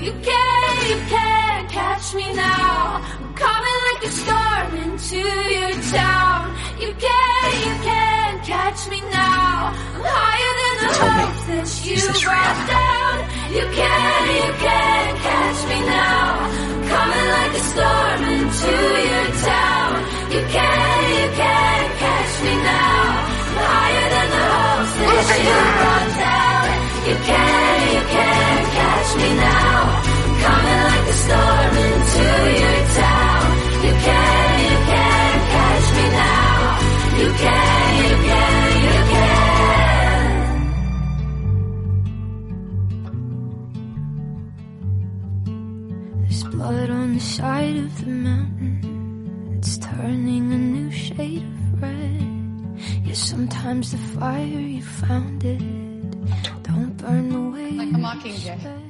You can't catch me now. I'm coming like a storm into your town. You can't catch me now. I'm higher than the heights that you brought down. You can't catch me now. I'm coming like a storm into your town. You can't catch me now. I'm higher than the hopes that you brought down. You can't catch me now. I'm coming like a storm into your town. You can't catch me now. You can't. There's blood on the side of the mountain. It's turning a new shade of red. Yeah, sometimes the fire you found it don't burn the way like a mockingjay.